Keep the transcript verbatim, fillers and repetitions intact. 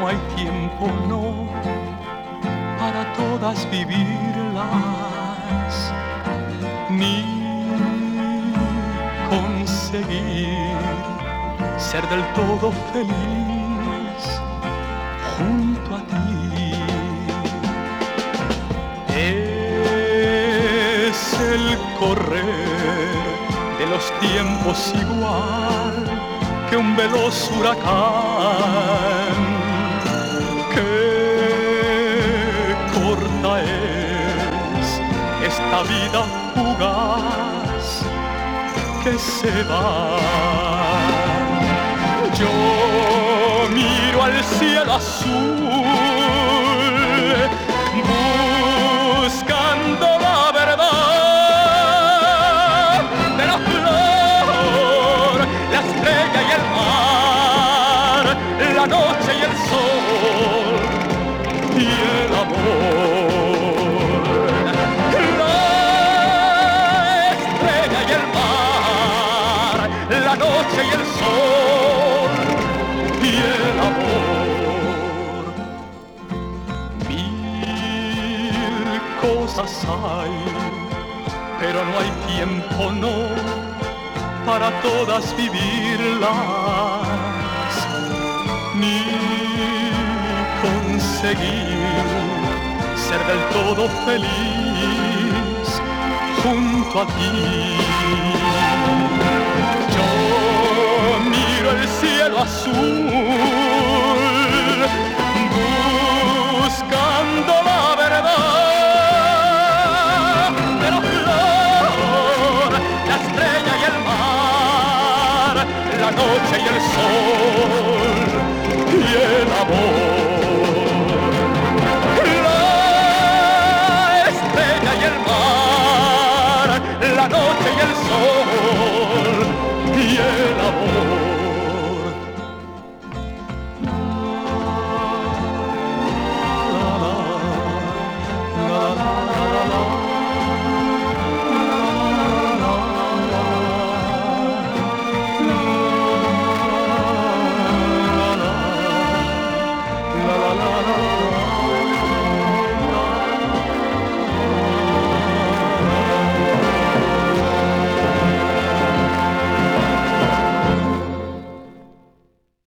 hay tiempo, no, para todas vivirlas, ni conseguir ser del todo feliz junto a ti. Es el correr de los tiempos igual que un veloz huracán, qué corta es esta vida fugaz que se va. Yo miro al cielo azul buscando la verdad de la flor, la estrella y el mar, la noche y el sol y el amor. La estrella y el mar, la noche y el sol y el amor. Mil cosas hay, pero no hay tiempo, no, para todas vivirlas, ni conseguir ser del todo feliz junto a ti. Yo miro el cielo azul buscando la verdad de la flor, la estrella y el mar, la noche y el sol